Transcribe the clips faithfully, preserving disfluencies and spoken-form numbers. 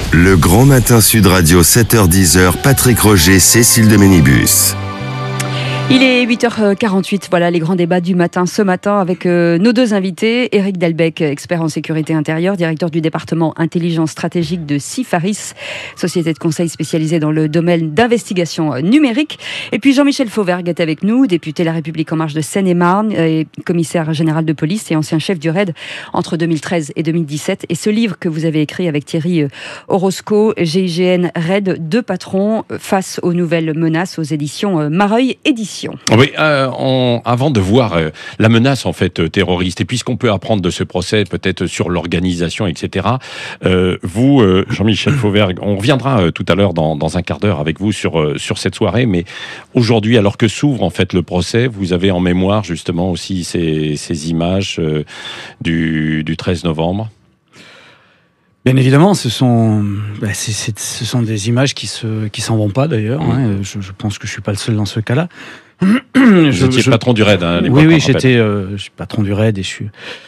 Le Grand Matin Sud Radio, sept heures dix, Patrick Roger, Cécile de Ménibus. Il est huit heures quarante-huit, voilà les grands débats du matin ce matin avec euh, nos deux invités. Éric Delbecq, expert en sécurité intérieure, directeur du département intelligence stratégique de Syfaris, société de conseil spécialisée dans le domaine d'investigation numérique. Et puis Jean-Michel Fauvergue est avec nous, député La République En Marche de Seine-et-Marne, et commissaire général de police et ancien chef du R A I D entre deux mille treize et deux mille dix-sept. Et ce livre que vous avez écrit avec Thierry Orozco, G I G N R A I D, deux patrons face aux nouvelles menaces, aux éditions Mareuil Éditions. Oui, euh, on, avant de voir euh, la menace en fait euh, terroriste, et puis ce qu'on peut apprendre de ce procès, peut-être sur l'organisation, et cetera. Euh, vous, euh, Jean-Michel Fauvergue, on reviendra euh, tout à l'heure dans, dans un quart d'heure avec vous sur euh, sur cette soirée, mais aujourd'hui, alors que s'ouvre en fait le procès, vous avez en mémoire justement aussi ces, ces images euh, du, du treize novembre. Bien évidemment, ce sont, bah, c'est, c'est, ce sont des images qui se, qui s'en vont pas d'ailleurs. Mmh. Hein. Je, je pense que je suis pas le seul dans ce cas-là. Vous étiez je... patron du R A I D, hein, à l'époque. Oui, oui, j'étais, euh, je suis patron du R A I D et je suis,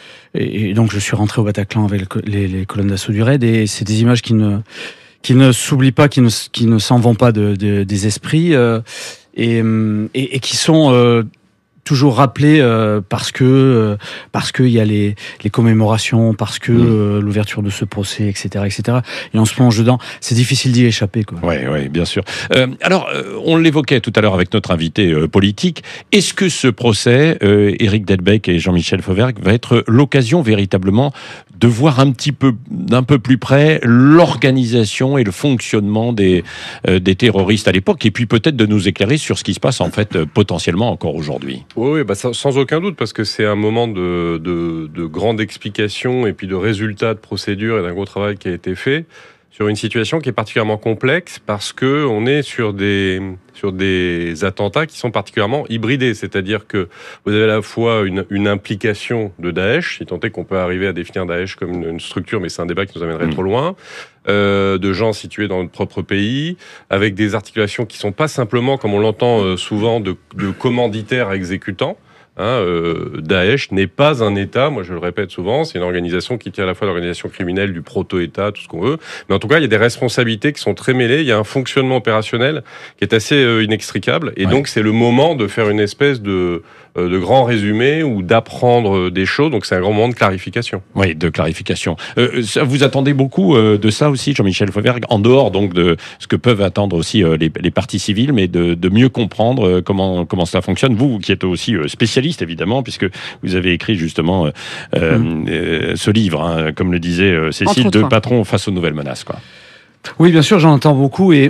et, et donc je suis rentré au Bataclan avec les, les colonnes d'assaut du R A I D, et c'est des images qui ne, qui ne s'oublient pas, qui ne, qui ne s'en vont pas de, de, des esprits, euh, et, et, et qui sont euh, toujours rappelé euh, parce que euh, parce que il y a les les commémorations, parce que euh, l'ouverture de ce procès, et cetera, et cetera. Et on se plonge dedans. C'est difficile d'y échapper, quoi. Ouais, ouais, bien sûr. Euh, alors, euh, on l'évoquait tout à l'heure avec notre invité euh, politique. Est-ce que ce procès, euh, Éric Delbecq et Jean-Michel Fauvergue, va être l'occasion véritablement de voir un petit peu d'un peu plus près l'organisation et le fonctionnement des euh, des terroristes à l'époque, et puis peut-être de nous éclairer sur ce qui se passe en fait euh, potentiellement encore aujourd'hui? Oui, oui, bah sans aucun doute, parce que c'est un moment de, de, de grande explication et puis de résultats de procédure et d'un gros travail qui a été fait sur une situation qui est particulièrement complexe, parce que on est sur des sur des attentats qui sont particulièrement hybridés, c'est-à-dire que vous avez à la fois une, une implication de Daesh, si tant est qu'on peut arriver à définir Daesh comme une, une structure, mais c'est un débat qui nous amènerait mmh. trop loin, euh, de gens situés dans notre propre pays, avec des articulations qui sont pas simplement, comme on l'entend euh, souvent, de, de commanditaires exécutants. Hein, euh, Daesh n'est pas un État, moi je le répète souvent, c'est une organisation qui tient à la fois l'organisation criminelle, du proto-État, tout ce qu'on veut, mais en tout cas il y a des responsabilités qui sont très mêlées, il y a un fonctionnement opérationnel qui est assez euh, inextricable, et ouais. donc c'est le moment de faire une espèce de, euh, de grand résumé ou d'apprendre des choses, donc c'est un grand moment de clarification. Oui, de clarification. Euh, ça, vous attendez beaucoup euh, de ça aussi, Jean-Michel Fauvergue, en dehors donc de ce que peuvent attendre aussi euh, les, les parties civiles, mais de, de mieux comprendre euh, comment, comment cela fonctionne, vous qui êtes aussi euh, spécialiste évidemment, puisque vous avez écrit justement euh, mmh. euh, ce livre, hein, comme le disait euh, Cécile, Deux patrons face aux nouvelles menaces, quoi. Oui, bien sûr, j'en entends beaucoup, et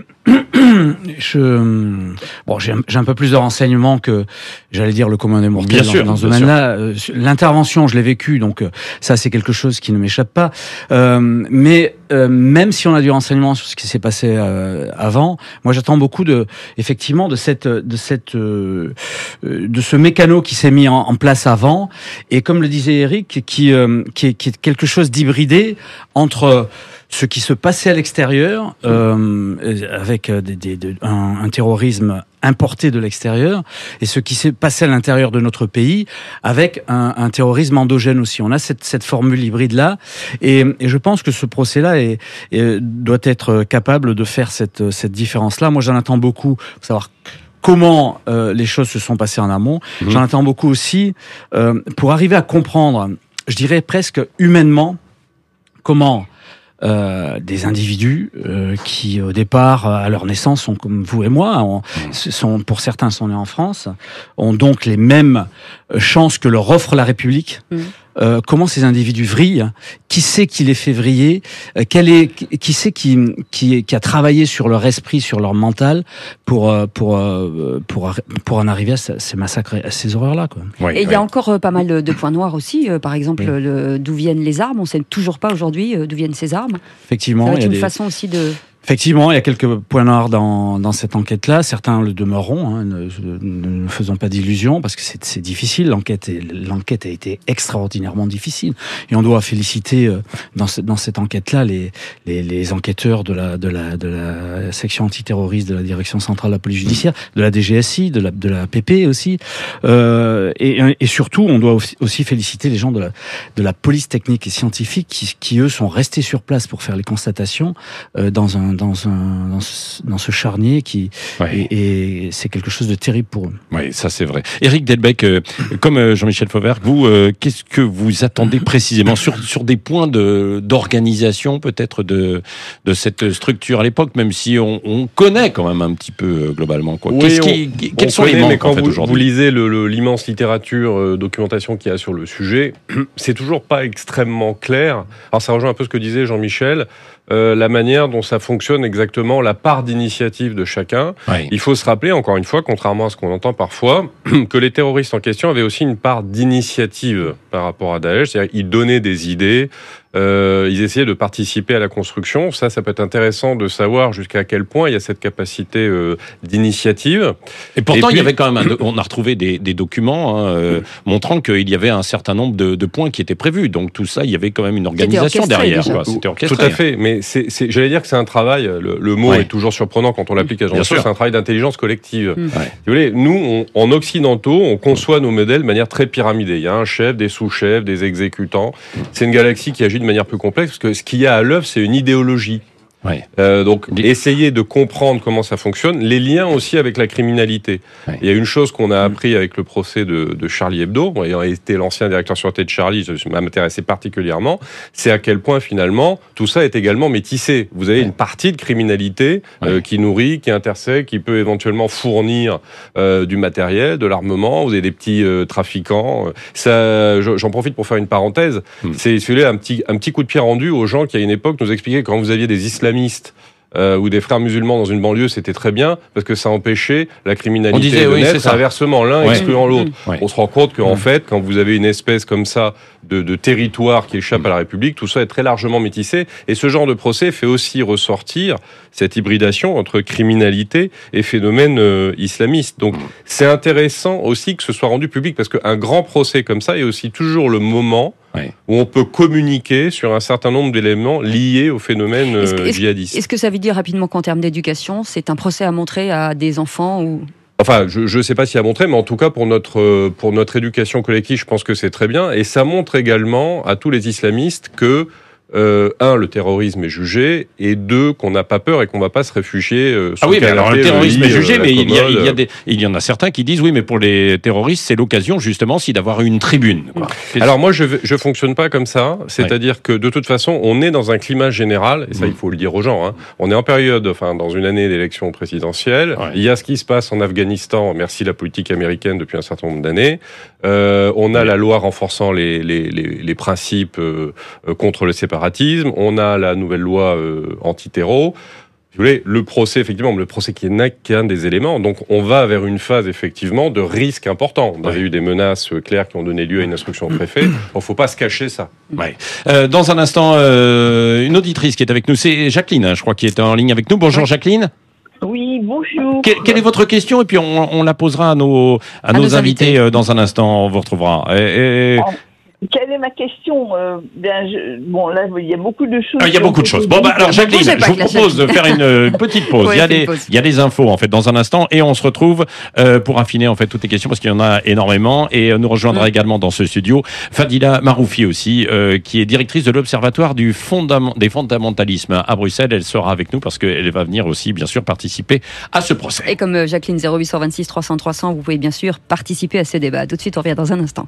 je, bon, j'ai un, j'ai un peu plus de renseignements que, j'allais dire, le commun des mortels dans, sûr, dans ce domaine-là. Euh, l'intervention, je l'ai vécue, donc euh, ça, c'est quelque chose qui ne m'échappe pas. Euh, mais euh, même si on a du renseignement sur ce qui s'est passé euh, avant, moi, j'attends beaucoup de, effectivement, de cette, de cette, euh, de ce mécano qui s'est mis en, en place avant, et comme le disait Éric, qui, euh, qui, est, qui est quelque chose d'hybridé entre ce qui se passait à l'extérieur, euh, avec des, des, des, un, un terrorisme importé de l'extérieur, et ce qui s'est passé à l'intérieur de notre pays, avec un, un terrorisme endogène aussi. On a cette, cette formule hybride-là, et, et je pense que ce procès-là est, est, doit être capable de faire cette, cette différence-là. Moi, j'en attends beaucoup pour savoir comment euh, les choses se sont passées en amont. Mmh. J'en attends beaucoup aussi euh, pour arriver à comprendre, je dirais presque humainement, comment Euh, des individus euh, qui au départ à leur naissance sont comme vous et moi, on, sont, pour certains sont nés en France, ont donc les mêmes chances que leur offre la République. Mmh. Euh, comment ces individus vrillent, qui c'est qui les fait vriller, euh, quel est, qui c'est qui, qui, qui a travaillé sur leur esprit, sur leur mental pour, pour, pour, pour en arriver à ces massacres, à ces horreurs-là, quoi. Oui, et il oui. y a encore euh, pas mal de points noirs aussi, euh, par exemple, oui. le, d'où viennent les armes, on ne sait toujours pas aujourd'hui euh, d'où viennent ces armes. Effectivement. Ça va être il y a une des... façon aussi de... Effectivement, il y a quelques points noirs dans, dans cette enquête-là. Certains le demeureront, hein, ne, ne faisons pas d'illusions, parce que c'est, c'est difficile. L'enquête, est, l'enquête a été extraordinairement difficile. Et on doit féliciter euh, dans, ce, dans cette enquête-là les, les, les enquêteurs de la, de, la, de la section antiterroriste de la Direction centrale de la police judiciaire, de la D G S I, de la, de la P P aussi. Euh, et, et surtout, on doit aussi féliciter les gens de la, de la police technique et scientifique qui, qui, eux, sont restés sur place pour faire les constatations euh, dans un dans un dans ce, dans ce charnier qui ouais. et, et c'est quelque chose de terrible pour eux. Oui, ça c'est vrai. Éric Delbecq, euh, comme euh, Jean-Michel Fauvergue, vous, euh, qu'est-ce que vous attendez précisément sur sur des points de d'organisation peut-être de de cette structure à l'époque, même si on, on connaît quand même un petit peu euh, globalement quoi. Oui, Qu'est-ce on, qui, on quels sont connaît, les manques mais quand en fait, vous, aujourd'hui vous lisez le, le, l'immense littérature, euh, documentation qu'il y a sur le sujet, c'est toujours pas extrêmement clair. Alors ça rejoint un peu ce que disait Jean-Michel. Euh, la manière dont ça fonctionne exactement, la part d'initiative de chacun. Oui. Il faut se rappeler, encore une fois, contrairement à ce qu'on entend parfois, que les terroristes en question avaient aussi une part d'initiative par rapport à Daesh, c'est-à-dire ils donnaient des idées, euh, ils essayaient de participer à la construction. Ça, ça peut être intéressant de savoir jusqu'à quel point il y a cette capacité euh, d'initiative. Et pourtant, Et puis, il y avait quand même, un, on a retrouvé des, des documents hein, euh, montrant qu'il y avait un certain nombre de, de points qui étaient prévus. Donc tout ça, il y avait quand même une organisation derrière. Quoi. C'était orchestré. Tout à fait. Mais c'est, c'est, j'allais dire que c'est un travail. Le, le mot ouais. est toujours surprenant quand on l'applique à Jean-Michel. C'est un travail d'intelligence collective. Mmh. Ouais. Si vous voulez, nous, on, en occidentaux, on conçoit nos modèles de manière très pyramidée. Il y a un chef, des sous-chefs, des exécutants. C'est une galaxie qui agit de manière plus complexe parce que ce qu'il y a à l'œuvre, c'est une idéologie. Ouais. Euh, donc, Les... essayer de comprendre comment ça fonctionne, les liens aussi avec la criminalité. Ouais. Il y a une chose qu'on a appris avec le procès de, de Charlie Hebdo, bon, ayant été l'ancien directeur sûreté de Charlie, je m'intéressais particulièrement, c'est à quel point finalement tout ça est également métissé. Vous avez ouais. une partie de criminalité ouais. euh, qui nourrit, qui intersecte, qui peut éventuellement fournir euh, du matériel, de l'armement. Vous avez des petits euh, trafiquants. Ça, j'en profite pour faire une parenthèse. Hum. C'est, c'est un petit un petit coup de pied rendu aux gens qui à une époque nous expliquaient quand vous aviez des islamistes Euh, ou des frères musulmans dans une banlieue, c'était très bien parce que ça empêchait la criminalité disait, de oui, naître inversement, l'un ouais. excluant l'autre. Ouais. On se rend compte qu'en ouais. fait, quand vous avez une espèce comme ça de, de territoire qui échappe à la République, tout ça est très largement métissé. Et ce genre de procès fait aussi ressortir cette hybridation entre criminalité et phénomène euh, islamiste. Donc, c'est intéressant aussi que ce soit rendu public parce qu'un grand procès comme ça est aussi toujours le moment Ouais. où on peut communiquer sur un certain nombre d'éléments liés au phénomène est-ce que, est-ce, djihadiste. Est-ce que ça veut dire rapidement qu'en termes d'éducation, c'est un procès à montrer à des enfants ou... Enfin, je ne sais pas s'il y a montré, mais en tout cas, pour notre, pour notre éducation collective, je pense que c'est très bien. Et ça montre également à tous les islamistes que Euh, un, le terrorisme est jugé, et deux, qu'on n'a pas peur et qu'on ne va pas se réfugier euh, sous Ah oui, mais alors le terrorisme le lit, est jugé, euh, mais il y, a, il, y a des, il y en a certains qui disent, oui, mais pour les terroristes, c'est l'occasion, justement, si d'avoir une tribune. Quoi. Alors moi, je ne fonctionne pas comme ça, c'est-à-dire ouais. que, de toute façon, on est dans un climat général, et ça, mmh. il faut le dire aux gens, hein, on est en période, enfin, dans une année d'élection présidentielle, ouais. il y a ce qui se passe en Afghanistan, merci la politique américaine depuis un certain nombre d'années, euh, on a ouais. la loi renforçant les, les, les, les principes euh, contre le séparatisme, on a la nouvelle loi euh, anti-terreau. Si vous voulez, le procès, effectivement, le procès qui n'est qu'un des éléments. Donc, on va vers une phase, effectivement, de risque important. On avait ouais. eu des menaces claires qui ont donné lieu à une instruction de préfet. Il ne faut pas se cacher ça. Ouais. Euh, dans un instant, euh, une auditrice qui est avec nous, c'est Jacqueline, hein, je crois, qui est en ligne avec nous. Bonjour, Jacqueline. Oui, bonjour. Que, quelle est votre question? Et puis, on, on la posera à nos, à à nos, nos invités, invités. Euh, dans un instant. On vous retrouvera. Et, et... Oh. Quelle est ma question? euh, bien, je, Bon, là, il y a beaucoup de choses. Ah, il y a beaucoup de choses. Bon, bah, alors, Jacqueline, je vous propose de faire une petite pause. Ouais, il, y a des, il y a des infos, en fait, dans un instant, et on se retrouve euh, pour affiner, en fait, toutes les questions, parce qu'il y en a énormément, et euh, nous rejoindra mmh. également dans ce studio Fadila Maroufi aussi, euh, qui est directrice de l'Observatoire du fondam- des fondamentalismes à Bruxelles. Elle sera avec nous parce qu'elle va venir aussi, bien sûr, participer à ce procès. Et comme euh, Jacqueline, zéro huit cent vingt-six trois cents trois cents, vous pouvez bien sûr participer à ce débat. Tout de suite, on revient dans un instant.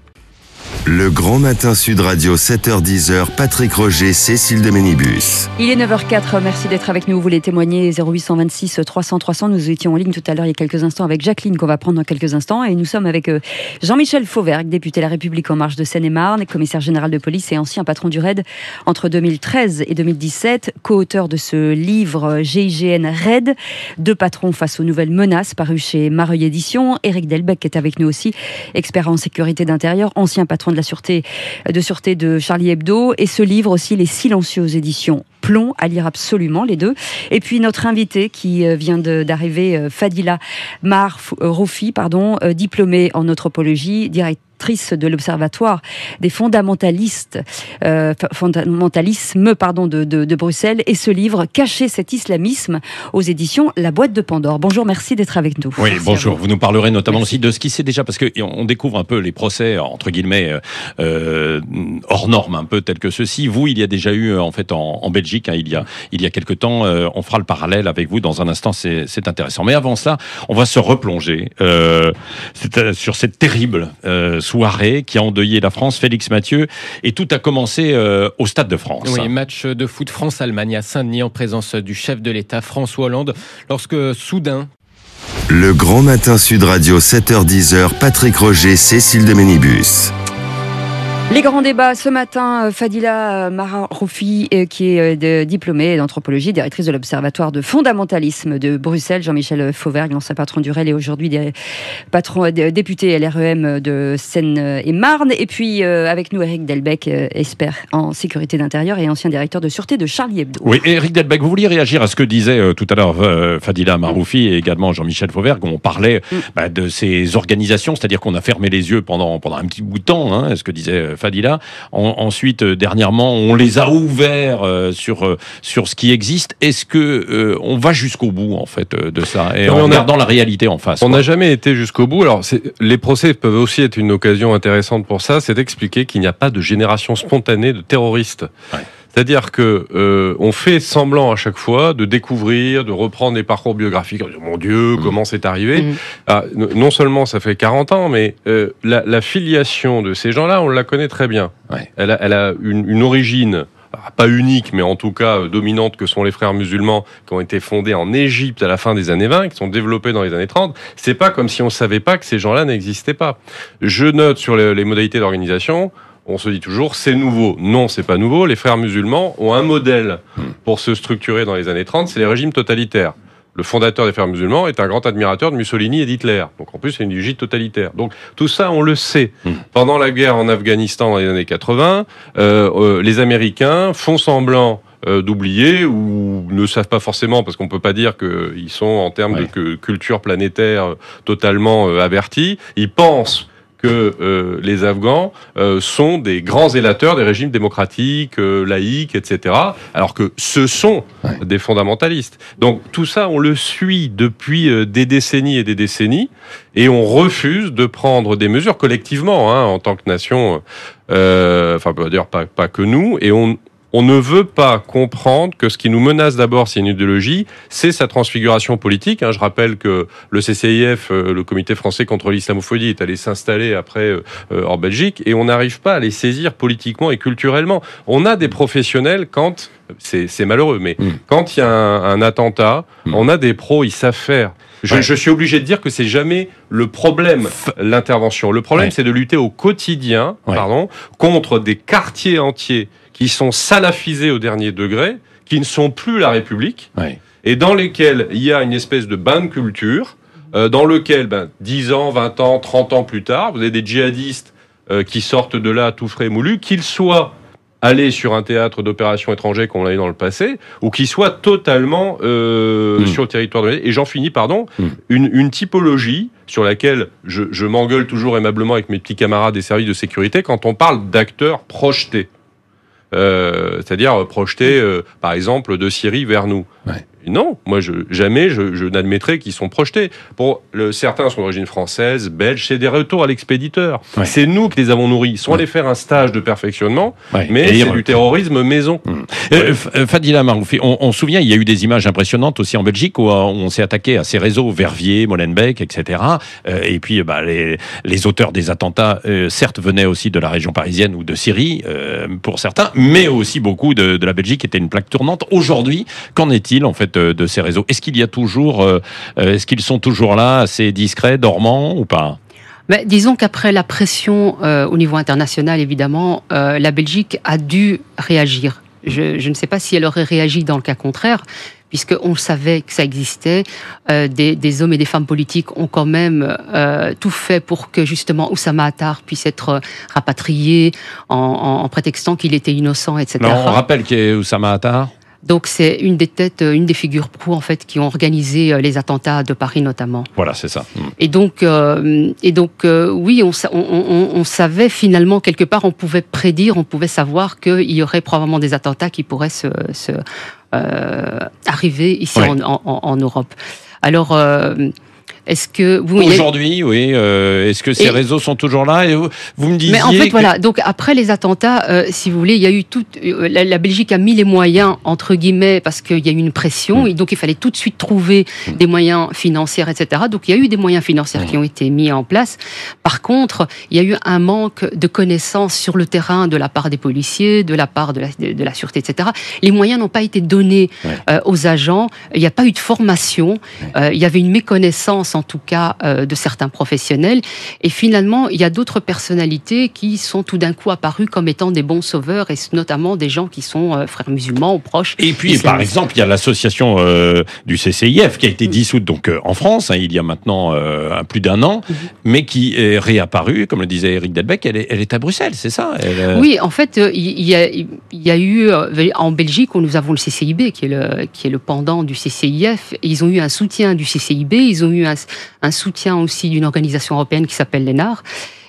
Le Grand Matin Sud Radio, sept heures dix, Patrick Roger, Cécile de Ménibus. Il est neuf heures quatre, merci d'être avec nous. Vous voulez témoigner, zéro huit cent vingt-six trois cents trois cents. Nous étions en ligne tout à l'heure, il y a quelques instants, avec Jacqueline, qu'on va prendre dans quelques instants. Et nous sommes avec Jean-Michel Fauvergue, député La République En Marche de Seine-et-Marne, commissaire général de police et ancien patron du R A I D entre deux mille treize et deux mille dix-sept, co-auteur de ce livre G I G N R A I D, deux patrons face aux nouvelles menaces, paru chez Mareuil Éditions. Éric Delbecq est avec nous aussi, expert en sécurité d'intérieur, ancien patron patron de la sûreté de sûreté de Charlie Hebdo, et ce livre aussi, Les Silencieux aux éditions Plomb, à lire absolument les deux. Et puis notre invité qui vient de, d'arriver, Fadila Marroufi, pardon, diplômée en anthropologie, directrice de l'Observatoire des fondamentalistes, euh, fondamentalisme pardon, de, de, de Bruxelles, et ce livre, Cacher cet islamisme, aux éditions La Boîte de Pandore. Bonjour, merci d'être avec nous. Oui, merci bonjour. Vous. vous nous parlerez notamment merci. aussi de ce qui s'est déjà, parce qu'on découvre un peu les procès, entre guillemets, euh, hors normes, un peu tels que ceux-ci. Vous, il y a déjà eu, en fait, en, en Belgique, hein, il y a il y a quelque temps, euh, on fera le parallèle avec vous dans un instant, c'est, c'est intéressant. Mais avant cela, on va se replonger euh, sur cette terrible euh, soirée qui a endeuillé la France, Félix Mathieu, et tout a commencé euh, au Stade de France. Oui, match de foot France-Allemagne à Saint-Denis en présence du chef de l'État François Hollande, lorsque soudain... Le Grand Matin Sud Radio, sept heures dix, Patrick Roger, Cécile de Ménibus. Les grands débats ce matin, Fadila Marroufi, qui est de, diplômée d'anthropologie, directrice de l'Observatoire de fondamentalisme de Bruxelles, Jean-Michel Fauvergue, l'ancien patron du R E L et aujourd'hui des patron, des, député L R E M de Seine-et-Marne. Et puis euh, avec nous, Eric Delbecq, euh, expert en sécurité d'intérieur et ancien directeur de sûreté de Charlie Hebdo. Oui, Eric Delbecq, vous vouliez réagir à ce que disait euh, tout à l'heure euh, Fadila Marroufi et également Jean-Michel Fauvergue. On parlait mm. bah, de ces organisations, c'est-à-dire qu'on a fermé les yeux pendant, pendant un petit bout de temps, hein, ce que disait euh, Fadila. En, ensuite, euh, dernièrement, on les a ouverts euh, sur euh, sur ce qui existe. Est-ce que euh, on va jusqu'au bout en fait euh, de ça et non, en regardant a, la réalité en face? On n'a jamais été jusqu'au bout. Alors, c'est, les procès peuvent aussi être une occasion intéressante pour ça, c'est d'expliquer qu'il n'y a pas de génération spontanée de terroristes. Ouais. C'est-à-dire que euh, on fait semblant à chaque fois de découvrir, de reprendre des parcours biographiques. Oh, mon Dieu, mmh. comment c'est arrivé mmh. ah, Non seulement ça fait quarante ans, mais euh, la, la filiation de ces gens-là, on la connaît très bien. Ouais. Elle a, elle a une, une origine pas unique, mais en tout cas euh, dominante, que sont les frères musulmans, qui ont été fondés en Égypte à la fin des années vingt, qui sont développés dans les années trente. C'est pas comme si on savait pas que ces gens-là n'existaient pas. Je note sur les, les modalités d'organisation. On se dit toujours, c'est nouveau. Non, c'est pas nouveau. Les frères musulmans ont un modèle pour se structurer dans les années trente, c'est les régimes totalitaires. Le fondateur des frères musulmans est un grand admirateur de Mussolini et d'Hitler. Donc en plus, c'est une idéologie totalitaire. Donc tout ça, on le sait. Pendant la guerre en Afghanistan dans les années quatre-vingts, euh, euh, les Américains font semblant euh, d'oublier ou ne savent pas forcément, parce qu'on peut pas dire qu'ils sont en termes ouais. de culture planétaire totalement euh, avertis. Ils pensent que euh, les Afghans euh, sont des grands zélateurs des régimes démocratiques, euh, laïques, et cetera, alors que ce sont ouais. des fondamentalistes. Donc tout ça, on le suit depuis euh, des décennies et des décennies, et on refuse de prendre des mesures collectivement, hein, en tant que nation, euh, enfin, d'ailleurs, pas, pas que nous, et on... On ne veut pas comprendre que ce qui nous menace d'abord, c'est une idéologie, c'est sa transfiguration politique. Je rappelle que le C C I F, le Comité français contre l'islamophobie, est allé s'installer après en Belgique, et on n'arrive pas à les saisir politiquement et culturellement. On a des professionnels quand, c'est, c'est malheureux, mais mmh. quand il y a un, un attentat, mmh. on a des pros, ils savent faire. Je, ouais. je suis obligé de dire que c'est jamais le problème, l'intervention. Le problème, ouais. c'est de lutter au quotidien, ouais. pardon, contre des quartiers entiers qui sont salafisés au dernier degré, qui ne sont plus la République, ouais. et dans lesquels il y a une espèce de bain de culture, euh, dans lequel, ben, dix ans, vingt ans, trente ans plus tard, vous avez des djihadistes euh, qui sortent de là tout frais moulus, qu'ils soient allés sur un théâtre d'opérations étrangers qu'on l'a eu dans le passé, ou qu'ils soient totalement euh, mmh. sur le territoire de l'État. Et j'en finis, pardon, mmh. une, une typologie sur laquelle je, je m'engueule toujours aimablement avec mes petits camarades des services de sécurité quand on parle d'acteurs projetés. Euh, c'est-à-dire projetés, euh, par exemple, de Syrie vers nous. Ouais. Non, moi, je, jamais je, je n'admettrai qu'ils sont projetés. Pour le, certains sont d'origine française, belge, c'est des retours à l'expéditeur. Ouais. C'est nous qui les avons nourris. Ils sont ouais. allés faire un stage de perfectionnement, ouais. mais et c'est du terrorisme maison. Mmh. Euh, ouais. Fadila Marroufi, on, on se souvient, il y a eu des images impressionnantes aussi en Belgique où on s'est attaqué à ces réseaux, Verviers, Molenbeek, et cetera. Euh, et puis, bah, les, les auteurs des attentats, euh, certes, venaient aussi de la région parisienne ou de Syrie, euh, pour certains, mais aussi beaucoup de, de la Belgique, qui était une plaque tournante. Aujourd'hui, qu'en est-il, en fait, de ces réseaux? Est-ce qu'il y a toujours, euh, est-ce qu'ils sont toujours là, assez discrets, dormants ou pas? Mais disons qu'après la pression euh, au niveau international, évidemment, euh, la Belgique a dû réagir. Je, je ne sais pas si elle aurait réagi dans le cas contraire, puisqu'on savait que ça existait. Euh, des, des hommes et des femmes politiques ont quand même euh, tout fait pour que justement Oussama Attar puisse être rapatrié en, en, en prétextant qu'il était innocent, et cetera. Non, on rappelle qui est Oussama Attar. Donc c'est une des têtes, une des figures pro en fait qui ont organisé les attentats de Paris notamment. Voilà, c'est ça. Mmh. Et donc, euh, et donc euh, oui, on, on, on, on savait finalement quelque part, on pouvait prédire, on pouvait savoir qu'il y aurait probablement des attentats qui pourraient se, se euh, arriver ici ouais. en, en, en Europe. Alors. Euh, Est-ce que vous aujourd'hui, oui. Euh, est-ce que ces et, réseaux sont toujours là? Et vous, vous me disiez. Mais en fait, que... voilà. Donc après les attentats, euh, si vous voulez, il y a eu tout. Euh, la, la Belgique a mis les moyens entre guillemets parce qu'il y a eu une pression mmh. et donc il fallait tout de suite trouver mmh. des moyens financiers, et cetera. Donc il y a eu des moyens financiers mmh. qui ont été mis en place. Par contre, il y a eu un manque de connaissances sur le terrain de la part des policiers, de la part de la, de, de la sûreté, et cetera. Les moyens n'ont pas été donnés ouais. euh, aux agents. Il n'y a pas eu de formation. Euh, il y avait une méconnaissance en tout cas euh, de certains professionnels. Et finalement, il y a d'autres personnalités qui sont tout d'un coup apparues comme étant des bons sauveurs, et notamment des gens qui sont euh, frères musulmans ou proches. Et puis, par exemple, il y a l'association euh, du C C I F qui a été dissoute donc euh, en France, hein, il y a maintenant euh, plus d'un an, mm-hmm. mais qui est réapparue, comme le disait Eric Delbecq, elle est, elle est à Bruxelles, c'est ça? elle, euh... Oui, en fait, il y, y, a, il y a eu, euh, en Belgique, où nous avons le C C I B, qui est le, qui est le pendant du C C I F, et ils ont eu un soutien du C C I B, ils ont eu un un soutien aussi d'une organisation européenne qui s'appelle l'E N A R,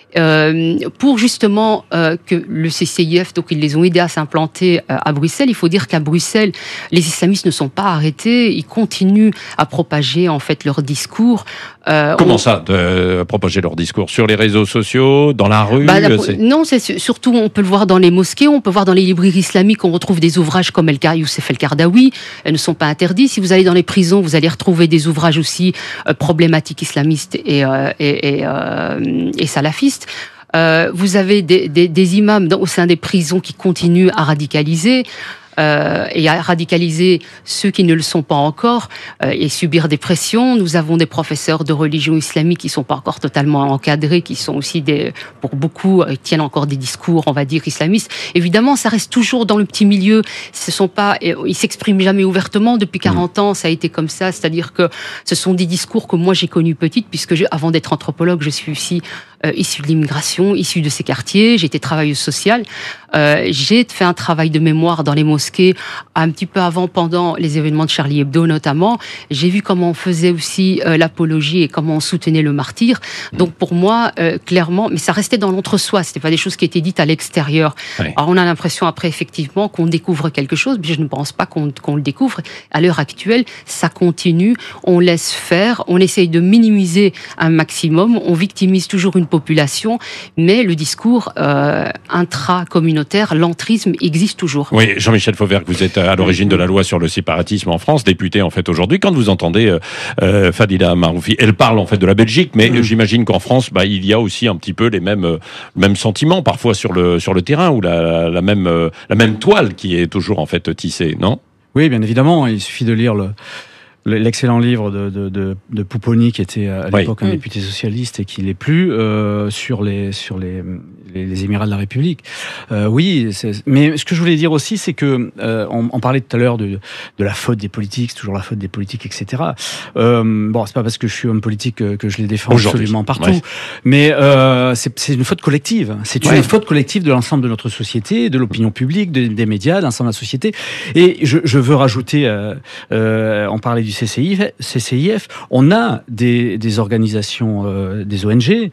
euh, pour justement euh, que le C C I F, donc ils les ont aidés à s'implanter euh, à Bruxelles. Il faut dire qu'à Bruxelles, les islamistes ne sont pas arrêtés, ils continuent à propager en fait leur discours. Euh, Comment on... ça, de propager leur discours? Sur les réseaux sociaux, dans la rue? bah, la... c'est... Non, c'est surtout, on peut le voir dans les mosquées, on peut voir dans les librairies islamiques, on retrouve des ouvrages comme El Youssef El Kardawi, elles ne sont pas interdits. Si vous allez dans les prisons, vous allez retrouver des ouvrages aussi euh, problématiques islamistes et, euh, et, et, euh, et salafistes. Euh, vous avez des, des, des imams dans, au sein des prisons qui continuent à radicaliser. Euh, et à radicaliser ceux qui ne le sont pas encore euh, et subir des pressions. Nous avons des professeurs de religion islamique qui sont pas encore totalement encadrés, qui sont aussi des, pour beaucoup, euh, tiennent encore des discours, on va dire, islamistes. Évidemment, ça reste toujours dans le petit milieu. Ce sont pas, ils s'expriment jamais ouvertement. Depuis quarante ans, ça a été comme ça. C'est-à-dire que ce sont des discours que moi j'ai connus petite, puisque je, avant d'être anthropologue, je suis aussi euh, issue de l'immigration, issue de ces quartiers. J'étais travailleuse sociale. Euh, j'ai fait un travail de mémoire dans les mosquées un petit peu avant, pendant les événements de Charlie Hebdo notamment. J'ai vu comment on faisait aussi euh, l'apologie et comment on soutenait le martyr. Donc pour moi, euh, clairement, mais ça restait dans l'entre-soi, c'était pas des choses qui étaient dites à l'extérieur. Oui. Alors on a l'impression après effectivement qu'on découvre quelque chose, mais je ne pense pas qu'on, qu'on le découvre. À l'heure actuelle, ça continue, on laisse faire, on essaye de minimiser un maximum, on victimise toujours une population, mais le discours euh, intra-communautaire, l'entrisme existe toujours. Oui, Jean-Michel Fauvergue, vous êtes à l'origine de la loi sur le séparatisme en France, député en fait aujourd'hui. Quand vous entendez euh, euh, Fadila Maroufi, elle parle en fait de la Belgique, mais mmh. j'imagine qu'en France, bah, il y a aussi un petit peu les mêmes euh, mêmes sentiments parfois sur le sur le terrain, ou la, la même euh, la même toile qui est toujours en fait tissée, non? Oui, bien évidemment. Il suffit de lire le l'excellent livre de, de, de, de Pupponi, qui était à l'époque oui. un député socialiste et qui l'est plus, euh, sur les sur les, les, les Émirats de la République. Euh, oui, c'est, mais ce que je voulais dire aussi, c'est que euh, on, on parlait tout à l'heure de, de la faute des politiques, c'est toujours la faute des politiques, et cetera. Euh, bon, c'est pas parce que je suis homme politique que, que je les défends aujourd'hui. Absolument partout, ouais. mais euh, c'est, c'est une faute collective. C'est une ouais. faute collective de l'ensemble de notre société, de l'opinion publique, de, des médias, de l'ensemble de la société. Et je, je veux rajouter, euh, euh, on parlait du C C I F, C C I F, on a des, des organisations, euh, des O N G,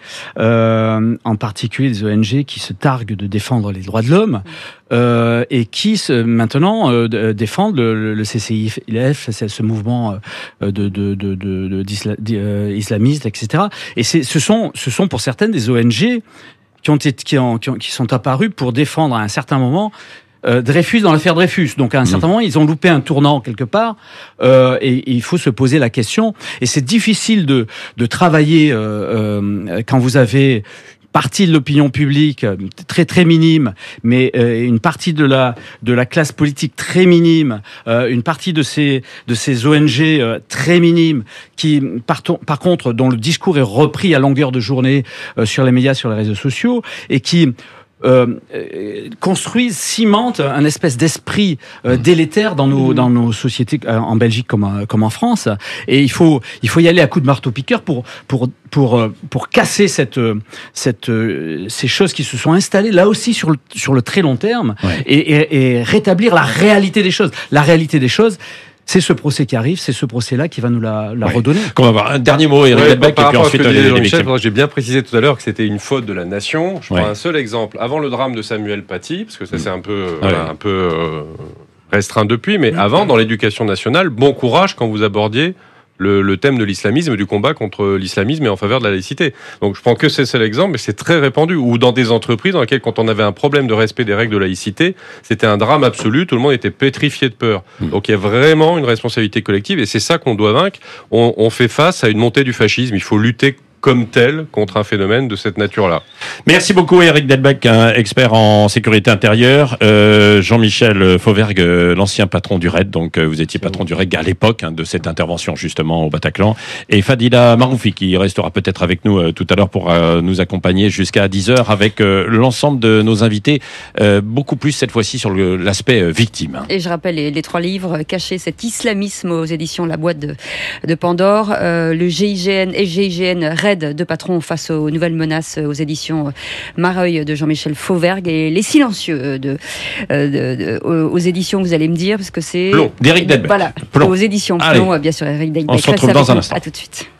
euh, en particulier des O N G qui se targuent de défendre les droits de l'homme euh, et qui se, maintenant euh, défendent le, le C C I F, c'est ce mouvement de, de, de, de, de d'isla, d'islamiste, et cetera. Et c'est, ce sont, ce sont pour certaines des O N G qui ont été, qui, ont, qui, ont, qui sont apparues pour défendre à un certain moment Euh, Dreyfus dans l'affaire Dreyfus. Donc à un certain mmh. moment, ils ont loupé un tournant quelque part, euh, et, et il faut se poser la question. Et c'est difficile de, de travailler euh, euh, quand vous avez une partie de l'opinion publique très très minime, mais euh, une partie de la de la classe politique très minime, euh, une partie de ces de ces O N G euh, très minimes qui par, par contre dont le discours est repris à longueur de journée euh, sur les médias, sur les réseaux sociaux, et qui euh, construisent, cimentent un espèce d'esprit euh, délétère dans nos, dans nos sociétés, euh, en Belgique comme, comme en France. Et il faut, il faut y aller à coups de marteau-piqueur pour, pour, pour, euh, pour casser cette, cette, euh, ces choses qui se sont installées là aussi sur le, sur le très long terme, ouais. et, et, et rétablir la réalité des choses. La réalité des choses, c'est ce procès qui arrive, c'est ce procès-là qui va nous la, la ouais. redonner. On va voir un dernier mot, Éric Delbecq, ouais, et puis ensuite les, les, les victimes. J'ai bien précisé tout à l'heure que c'était une faute de la nation. Je prends ouais. un seul exemple. Avant le drame de Samuel Paty, parce que ça c'est un peu, ouais. voilà, un peu euh, restreint depuis, mais avant, dans l'éducation nationale, bon courage quand vous abordiez Le, le thème de l'islamisme, du combat contre l'islamisme et en faveur de la laïcité. Donc je prends que ce seul exemple, mais c'est très répandu. Ou dans des entreprises dans lesquelles, quand on avait un problème de respect des règles de laïcité, c'était un drame absolu, tout le monde était pétrifié de peur. Mmh. Donc il y a vraiment une responsabilité collective, et c'est ça qu'on doit vaincre. On, on fait face à une montée du fascisme, il faut lutter comme tel contre un phénomène de cette nature-là. Merci beaucoup Éric Delbecq, un expert en sécurité intérieure. Euh, Jean-Michel Fauvergue, l'ancien patron du R A I D, donc vous étiez patron du R A I D à l'époque hein, de cette intervention justement au Bataclan. Et Fadila Maroufi qui restera peut-être avec nous euh, tout à l'heure pour euh, nous accompagner jusqu'à dix heures avec euh, l'ensemble de nos invités, euh, beaucoup plus cette fois-ci sur le, l'aspect euh, victime. Et je rappelle les, les trois livres, Cacher cet islamisme aux éditions La Boîte de, de Pandore, euh, le G I G N et G I G N R A I D de patron face aux nouvelles menaces aux éditions Mareuil de Jean-Michel Fauvergue, et Les Silencieux de, de, de, aux éditions, vous allez me dire, parce que c'est... Plomb, d'Éric Delbecq. Voilà, Plomb. Aux éditions Plomb, bien sûr, Éric Delbecq. On se retrouve dans un instant. À tout de suite.